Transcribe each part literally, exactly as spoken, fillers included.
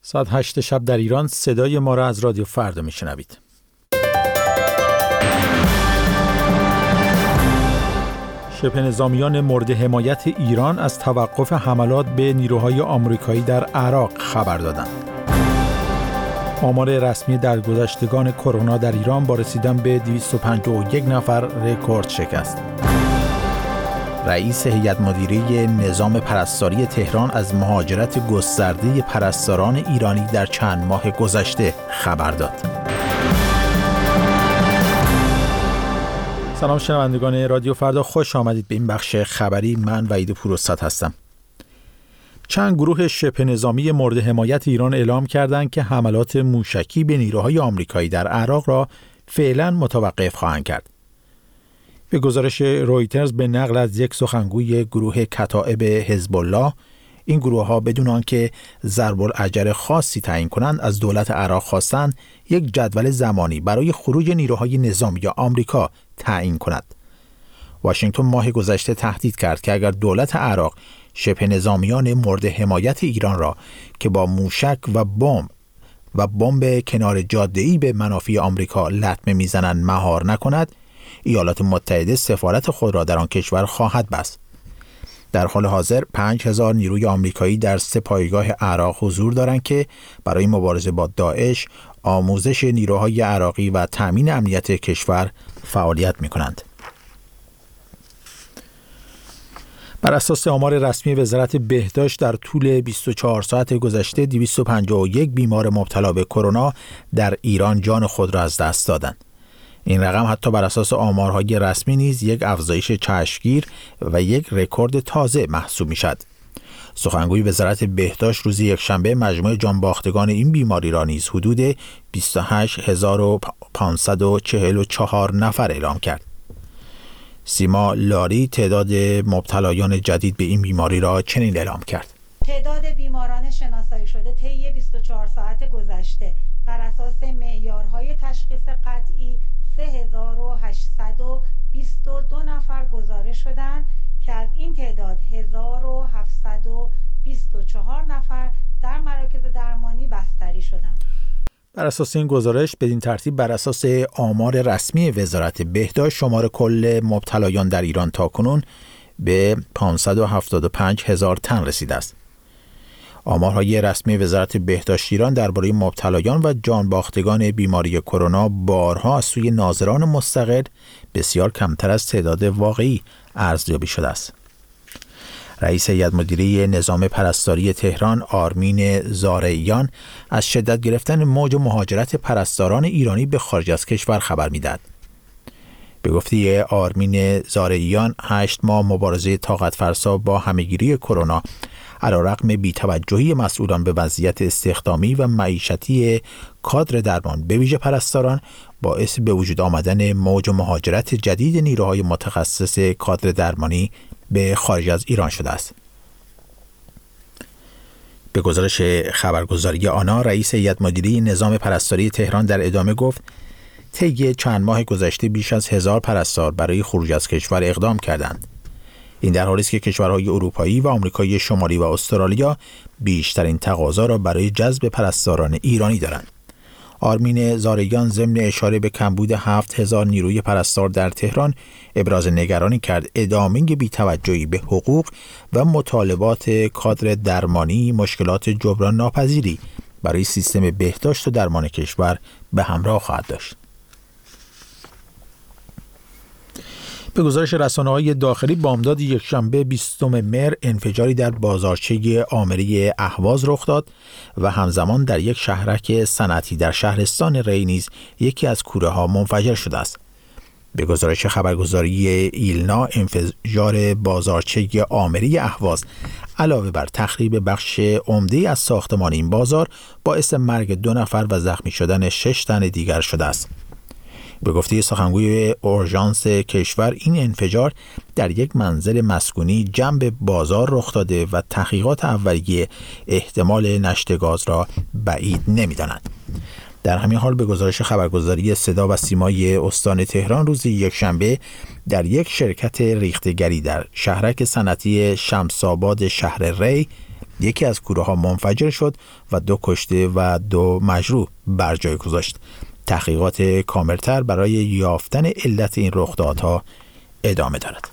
ساعت هشت شب در ایران صدای ما را از رادیو فردا میشنوید. شبه نظامیان مورد حمایت ایران از توقف حملات به نیروهای آمریکایی در عراق خبر دادند. آمار رسمی درگذشتگان کرونا در ایران با رسیدن به دویست و پنجاه و یک نفر رکورد شکست. رئیس هیئت مدیره نظام پرستاری تهران از مهاجرت گسترده پرستاران ایرانی در چند ماه گذشته خبر داد. سلام شنوندگان رادیو فردا، خوش آمدید به این بخش خبری. من وحید پوروستاد هستم. چند گروه شبه نظامی مورد حمایت ایران اعلام کردند که حملات موشکی به نیروهای آمریکایی در عراق را فعلا متوقف خواهند کرد. به گزارش رویترز به نقل از یک سخنگوی گروه کتائب حزب الله، این گروه ها بدون آنکه ضرب الاجر خاصی تعیین کنند از دولت عراق خواستند یک جدول زمانی برای خروج نیروهای نظامی آمریکا تعیین کند. واشنگتن ماه گذشته تهدید کرد که اگر دولت عراق شبه نظامیان مورد حمایت ایران را که با موشک و بمب و بمب کنار جاده‌ای به منافع آمریکا لطمه میزنند مهار نکند، ایالات متحده سفارت خود را در آن کشور خواهد بست. در حال حاضر پنج هزار نیروی آمریکایی در سه پایگاه عراق حضور دارند که برای مبارزه با داعش، آموزش نیروهای عراقی و تامین امنیت کشور فعالیت می‌کنند. بر اساس آمار رسمی وزارت بهداشت در طول بیست و چهار ساعت گذشته دویست و پنجاه و یک بیمار مبتلا به کرونا در ایران جان خود را از دست دادند. این رقم حتی بر اساس آمارهای رسمی نیز یک افزایش چشمگیر و یک رکورد تازه محسوب می‌شود. سخنگوی وزارت بهداشت روز یکشنبه مجموع جانباختگان این بیماری را نیز حدود بیست و هشت هزار و پانصد و چهل و چهار نفر اعلام کرد. سیما لاری تعداد مبتلایان جدید به این بیماری را چنین اعلام کرد: تعداد بیماران شناسایی شده طی بیست و چهار ساعت گذشته بر اساس معیارهای تشخیص قطعی سه هزار و هشتصد و بیست و دو نفر گزارش شدند که از این تعداد هزار و هفتصد و بیست و چهار نفر در مراکز درمانی بستری شدند. بر اساس این گزارش، بدین ترتیب بر اساس آمار رسمی وزارت بهداشت شمار کل مبتلایان در ایران تاکنون به پانصد و هفتاد و پنج هزار تن رسیده است. آمارهای رسمی وزارت بهداشت ایران درباره مبتلایان و جانباختگان بیماری کرونا بارها از سوی ناظران مستقل بسیار کمتر از تعداد واقعی ارزیابی شده است. رئیس هیئت مدیره نظام پرستاری تهران آرمین زارعیان از شدت گرفتن موج مهاجرت پرستاران ایرانی به خارج از کشور خبر می‌دهد. به گفته آرمین زارعیان، هشت ماه مبارزه طاقت فرسا با همه‌گیری کرونا علیرغم بی‌توجهی مسئولان به وضعیت استخدامی و معیشتی کادر درمان به ویژه پرستاران باعث به وجود آمدن موج مهاجرت جدید نیروهای متخصص کادر درمانی به خارج از ایران شده است. به گزارش خبرگزاری آنا، رئیس هیئت مدیره نظام پرستاری تهران در ادامه گفت: طی چند ماه گذشته بیش از هزار پرستار برای خروج از کشور اقدام کردند. این در حالی است که کشورهای اروپایی و آمریکای شمالی و استرالیا بیشترین تقاضا را برای جذب پرستاران ایرانی دارند. آرمین زارعیان ضمن اشاره به کمبود هفت هزار نیروی پرستار در تهران ابراز نگرانی کرد ادامه بی‌توجهی به حقوق و مطالبات کادر درمانی مشکلات جبران ناپذیری برای سیستم بهداشت و درمان کشور به همراه خواهد داشت. به گزارش رسانه‌های داخلی، بامداد یکشنبه بیستم مهر انفجاری در بازارچه آمری اهواز رخ داد و همزمان در یک شهرک صنعتی در شهرستان ری نیز یکی از کوره‌ها منفجر شده است. به گزارش خبرگزاری ایلنا، انفجار بازارچه آمری اهواز علاوه بر تخریب بخش عمده‌ای از ساختمان این بازار باعث مرگ دو نفر و زخمی شدن شش تن دیگر شده است. به گفته سخنگوی اورژانس کشور، این انفجار در یک منزل مسکونی جنب بازار رخ داده و تحقیقات اولیه احتمال نشت گاز را بعید نمی‌دانند. در همین حال به گزارش خبرگزاری صدا و سیمای استان تهران روز یکشنبه در یک شرکت ریختگری در شهرک صنعتی شمس‌آباد شهر ری یکی از کوره‌ها منفجر شد و دو کشته و دو مجروح بر جای گذاشت. تحقیقات کاملتر برای یافتن علت این رخدادها ادامه دارد.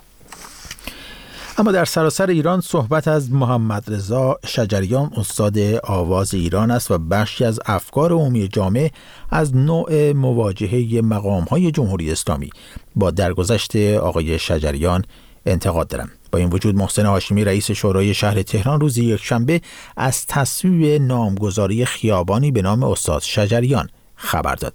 اما در سراسر ایران صحبت از محمد رضا شجریان استاد آواز ایران است و بخشی از افکار عمومی جامعه از نوع مواجهه مقام‌های جمهوری اسلامی با درگذشت آقای شجریان انتقاد دارند. با این وجود محسن هاشمی رئیس شورای شهر تهران روز یکشنبه از تصویب نامگذاری خیابانی به نام استاد شجریان خبر داد.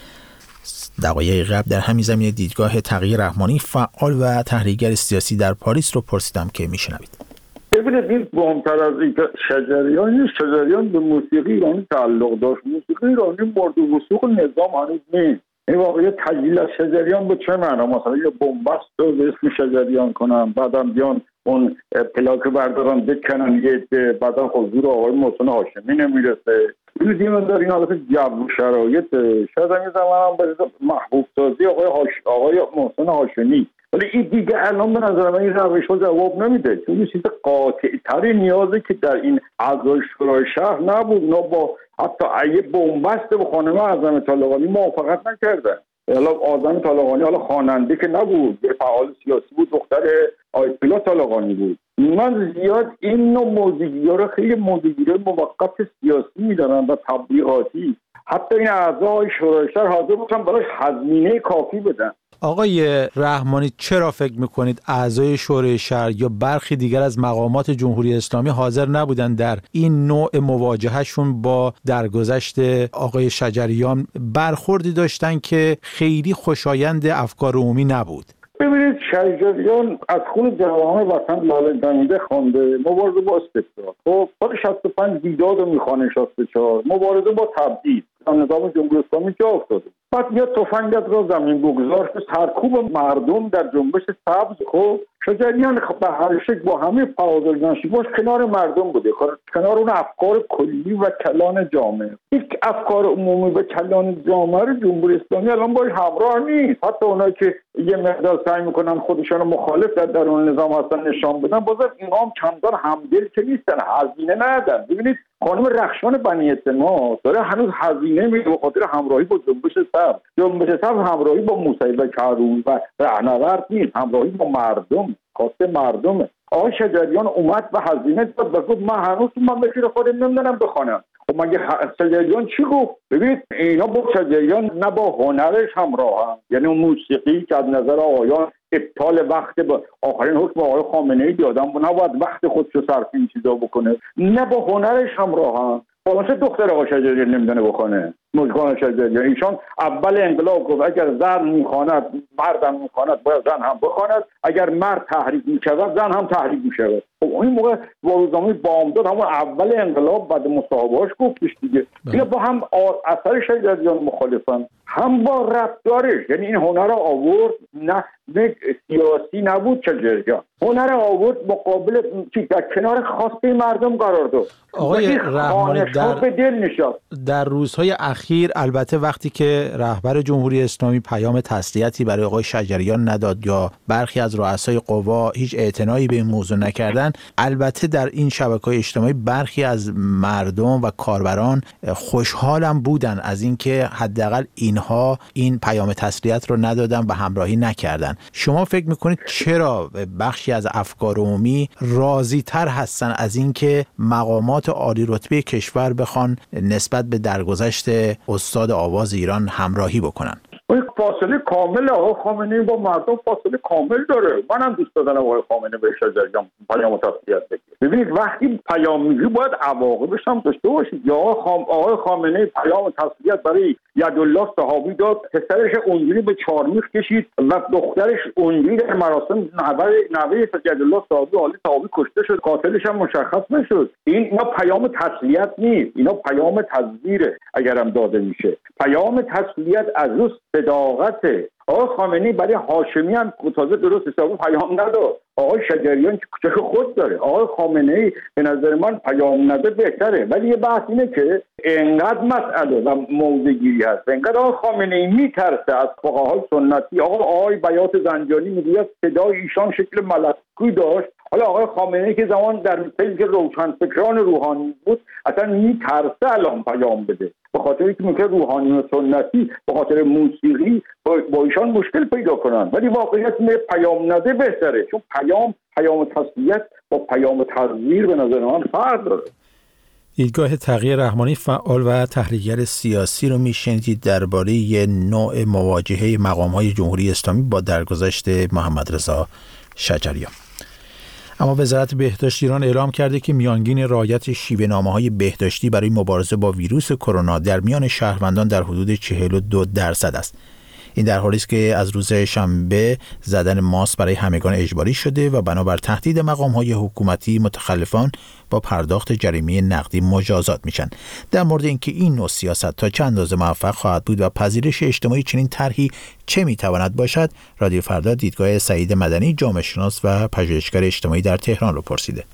دقایق قبل در همین زمینه دیدگاه تغییر رحمانی فعال و تحلیلگر سیاسی در پاریس رو پرسیدم که میشنوید. ببینید این مهمتر از این که شجریان شجریان به موسیقی ایرانی تعلق داشت. موسیقی ایرانی مورد وثوق نظام هنوز نیست. این واقعی تجلیل از شجریان به چه معنا؟ مثلا یه بنبست رو به اسم شجریان کنم، بعدم بیان اون پلاک بردارن بکنن یه عده، بعدم حضور آقای محسن هاشمی نمیرسه. دیدیم در این حالت جو و شرایط شاید این زمان هم باید محبوب سازی آقای, هاش... آقای محسن هاشمی، ولی این دیگه الان به نظر من این روش ها جواب نمیده، چون یه چیز قاطع تری نیازه که در این اعضای شورای شهر نبود. نه با حتی ایه بنبست به خانم اعظم طالقانی موافقت نکردن. حالا اعظم طالقانی حالا خواننده که نبود، یه فعال سیاسی بود، دختر آیت‌الله طالقانی بود. من زیاد این نوع موضوعی‌ها رو خیلی موضوعی‌های موقت سیاسی می‌دارن و تبلیغاتی. حتی این اعضای شورای شهر حاضر بودن براش هزینه کافی بدن. آقای رحمانی چرا فکر میکنید اعضای شورای شهر یا برخی دیگر از مقامات جمهوری اسلامی حاضر نبودن در این نوع مواجههشون با درگذشت آقای شجریان برخوردی داشتن که خیلی خوشایند افکار عمومی نبود؟ ببینید شجریان از خون جوامع وطن لاله دمیده خوانده، مبارزه با استبداد، خب سال شصت و پنج دیداد رو میخوانه، شصت و چهار مبارزه با تبعید، نظام جمهوری اسلامی جا افتاده، بعد میاد تفنگت را زمین بگذار که سرکوب مردم در جنبش سبز. خب شجریان به هر شکل با همه فعال نشیباش کنار مردم بوده، کنار اون افکار کلی و کلان جامعه. یک افکار عمومی و کلان جامعه رو جمهوری اسلامی الان باید همراه نیست. حتی اونایی که یه مقدار سعی میکنن خودشون رو مخالف در درون نظام هستن نشان بدن، بازم اینا هم چندان همدل که نیستن، هزینه ندن. ببینید خانم رخشان بنی اعتماد داره هنوز هزینه میده به خاطر همراهی با جنبش سبز. جنبش سبز همراهی با موسوی کرون و رهنورد نیست، همراهی با مردم، خواسته مردمه. آقای شجریان اومد و هزینه داد و گفت من هنوز تو مملکت خودم نمیدونم بخوانم. خب مگه شجریان چی گفت؟ ببینید اینا با شجریان نه با هنرش همراه هم. یعنی اون موسیقی که از نظر آقایان ابطال وقت با آخرین حکم آقای خامنه‌ای دادن و نباید وقت خودش رو صرف این چیزا بکنه، نه با هنرش همراه هم. خلاصه دختر آقای شجریان نمیدونه بخونه. موزیکان شجریان ایشان اول انقلاب گفت اگر زن میخواند مردم میخواند باید زن هم بخواند، اگر مرد تحریک میشود زن هم تحریک میشود. خب این موقع با روزنامه بامداد همون اول انقلاب بعد مصاحبه‌اش گفتش دیگه. اینا با هم اثر شجریان مخالفن، هم با رفتارش. یعنی این هنر رو آورد، نه سیاسی نبود شجریان، هنر آورد مقابل چی در کنار خواسته مردم قرار داد. آقای رحمانی در به دل نشاند. در روزهای اخیر البته وقتی که رهبر جمهوری اسلامی پیام تسلیتی برای آقای شجریان نداد یا برخی از رؤسای قوا هیچ اعتنایی به این موضوع نکردن، البته در این شبکه‌های اجتماعی برخی از مردم و کاربران خوشحالم بودن از اینکه حداقل اینها این پیام تسلیت رو ندادن و همراهی نکردن. شما فکر میکنید چرا بخشی از افکار عمومی راضی تر هستن از اینکه مقامات عالی رتبه کشور بخوان نسبت به درگذشت استاد آواز ایران همراهی بکنن؟ یک فاصله کامل آقای خامنه‌ای با مردم فاصله کامل داره. منم دوست دارم آقای خامنه‌ای به شجریان پیام تسلیت بگه. ببینید وقتی پیام میگی باید عواقبش هم داشته باشید. یا آقای خام آقای خامنه‌ای پیام تسلیت برای یدالله صحابی داد، پسرش اونجوری به چارمیخ کشید و دخترش اونجوری در مراسم نوه نوه یدالله صحابی عالی صحابی کشته شد، قاتلش هم مشخص نشد. این اینا پیام تسلیت نیست، اینا پیام تزویره. اگرم داده میشه پیام تسلیت از روز صداقته. آقای خامنه‌ای برای هاشمی هم تازه درست حسابی پیام نداد. آقای شجریان که کوچه خود داره. آقای خامنه‌ای به نظر من پیام نده بهتره. ولی یه بحث اینه که انقدر مسئله و موضع‌گیری هست، انقدر آقای خامنه‌ای میترسه از فقهای سنتی. آقا آقای بیات زنجانی میگه صدای ایشان شکل ملکوتی داشت، حالا آقای خامنه‌ای که زمان در پیج روشنفکران روحانی بود اصلا میترسه الان پیام بده، به خاطر اینکه ممکن روحانی و سنتی به خاطر موسیقی با ایشان مشکل پیدا کنن، ولی واقعیت اینه پیام نده بهتره، چون پیام پیام تسلیت با پیام تزویر به نظر من فرق داره. دیدگاه تقی رحمانی فعال و تحلیلگر سیاسی رو میشنیدید درباره یه نوع مواجهه مقام‌های جمهوری اسلامی با درگذشت محمد رضا شجریان. اما وزارت بهداشت ایران اعلام کرده که میانگین رعایت شیوه‌نامه‌های بهداشتی برای مبارزه با ویروس کرونا در میان شهروندان در حدود چهل و دو درصد است. این در حالی است که از روز شنبه زدن ماسک برای همگان اجباری شده و بنابر تهدید مقام‌های حکومتی متخلفان با پرداخت جریمه نقدی مجازات میشن. در مورد اینکه این نوع سیاست تا چند اندازه موفق خواهد بود و پذیرش اجتماعی چنین طرحی چه میتواند باشد، رادیو فردا دیدگاه سعید مدنی جامعه شناس و پژوهشگر اجتماعی در تهران رو پرسیده.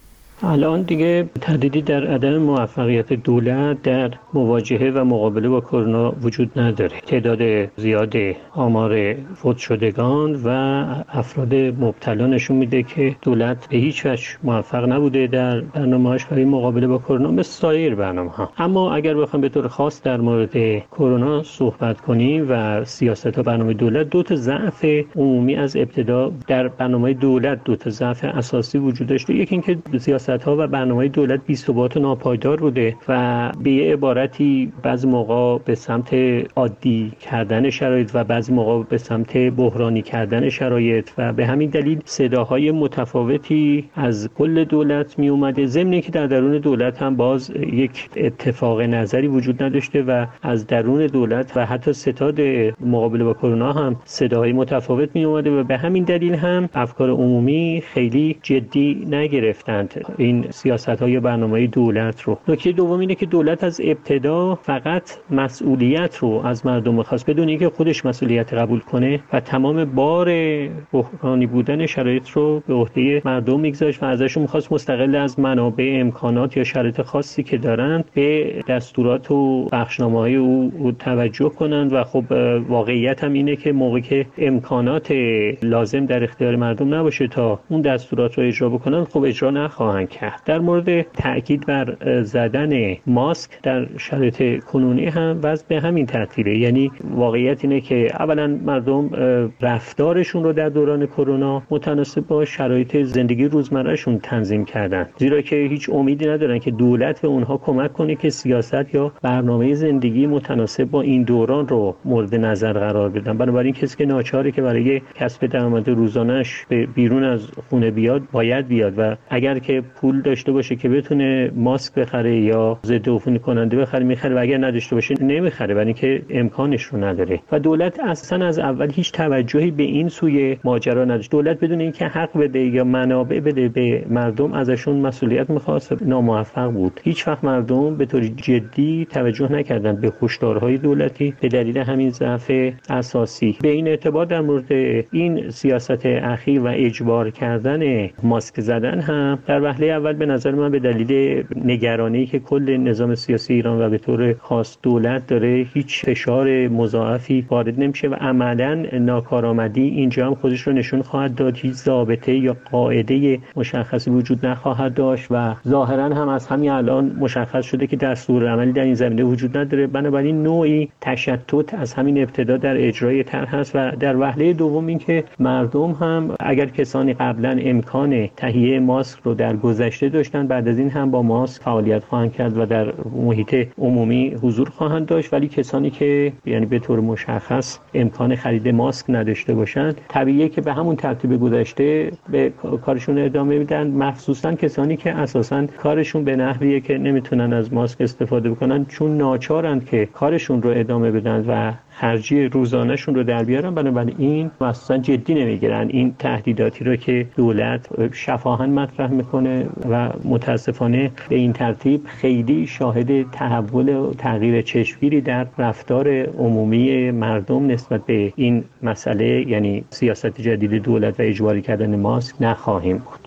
الان دیگه تردیدی در عدم موفقیت دولت در مواجهه و مقابله با کرونا وجود نداره. تعداد زیاد آمار فوت شدگان و افراد مبتلا نشون میده که دولت به هیچ وجه موفق نبوده در برنامه‌اش برای مقابله با کرونا مثل سایر برنامه‌ها. اما اگر بخوایم به طور خاص در مورد کرونا صحبت کنیم و سیاست‌ها برنامه دولت، دو تا ضعف عمومی از ابتدا در برنامه دولت دو تا ضعف اساسی وجود داشته. یکی اینکه سیاست ها و برنامه دولت بی‌ثبات و ناپایدار بوده و به یه عبارتی بعضی موقع به سمت عادی کردن شرایط و بعضی موقع به سمت بحرانی کردن شرایط و به همین دلیل صداهای متفاوتی از کل دولت می اومده، ضمن اینکه در درون دولت هم باز یک اتفاق نظری وجود نداشته و از درون دولت و حتی ستاد مقابله با کرونا هم صداهای متفاوت می اومده و به همین دلیل هم افکار عمومی خیلی جدی نگرفتند این سیاست‌های برنامه دولت رو. نکته دوم اینه که دولت از ابتدا فقط مسئولیت رو از مردم می‌خواست بدون اینکه خودش مسئولیت قبول کنه و تمام بار بحرانی بودن شرایط رو به عهده مردم می‌گذاشت و ازشون می‌خواست مستقل از منابع، امکانات یا شرایط خاصی که دارند به دستورات و بخشنامه‌های او توجه کنند و خب واقعیت هم اینه که موقعی که امکانات لازم در اختیار مردم نباشه تا اون دستورات رو اجرا بکنن، خب اجرا نخواهند کرد. در مورد تأکید بر زدن ماسک در شرایط کنونی هم وضع به همین ترتیبه. یعنی واقعیت اینه که اولا مردم رفتارشون رو در دوران کرونا متناسب با شرایط زندگی روزمرهشون تنظیم کردن، زیرا که هیچ امیدی ندارن که دولت به اونها کمک کنه که سیاست یا برنامه زندگی متناسب با این دوران رو مورد نظر قرار بدن. بنابراین کسی که ناچاره که برای کسب درآمد روزانه‌اش به بیرون از خونه بیاد باید بیاد و اگر که پول داشته باشه که بتونه ماسک بخره یا ضد عفونی کننده بخره میخره و اگر نداشته باشه نمیخره، برای اینکه امکانش رو نداره. و دولت اصلا از اول هیچ توجهی به این سوی ماجرا نداشت. دولت بدون اینکه حق بده یا منابع بده به مردم ازشون مسئولیت میخواست، ناموفق بود. هیچ وقت مردم به طور جدی توجه نکردن به هشدارهای دولتی به دلیل همین ضعف اساسی. به این اعتبار در مورد این سیاست اخیر و اجبار کردن ماسک زدن هم در وهله اول به نظر من به دلیل نگرانی که کل نظام سیاسی ایران و به طور خاص دولت داره هیچ فشار مضاعفی وارد نمیشه و عملاً ناکارآمدی اینجا هم خودش رو نشون خواهد داد. هیچ ضابطه یا قاعده مشخصی وجود نخواهد داشت و ظاهراً هم از همین الان مشخص شده که دستورالعملی در این زمینه وجود نداره. بنابراین نوعی تشتت از همین ابتدا در اجرای طرح هست و در وهله دوم این که مردم هم اگر کسانی قبلا امکان تهیه ماسک رو در گذشته داشتن، بعد از این هم با ماسک فعالیت خواهند کرد و در محیط عمومی حضور خواهند داشت. ولی کسانی که یعنی به طور مشخص امکان خرید ماسک نداشته باشند، طبیعیه که به همون ترتیب گذشته به کارشون ادامه میدن، مخصوصا کسانی که اساساً کارشون به نحویه که نمیتونن از ماسک استفاده بکنن چون ناچارند که کارشون رو ادامه بدن و خرجی روزانه‌شون رو در بیارن. بنابراین اصلا جدی نمیگیرن این تهدیداتی رو که دولت شفاهاً مطرح میکنه و متاسفانه به این ترتیب خیلی شاهد تحول و تغییر چشمگیری در رفتار عمومی مردم نسبت به این مسئله، یعنی سیاست جدید دولت و اجباری کردن ماسک نخواهیم بود.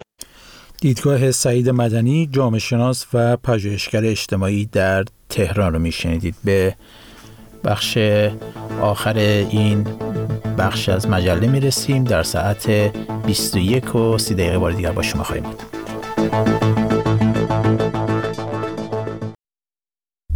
دیدگاه سعید مدنی جامعه شناس و پژوهشگر اجتماعی در تهران رو میشنیدید. به بخش آخر این بخش از مجله میرسیم. در ساعت بیست و یک و سی دقیقه بار دیگر با شما خواهیم بود.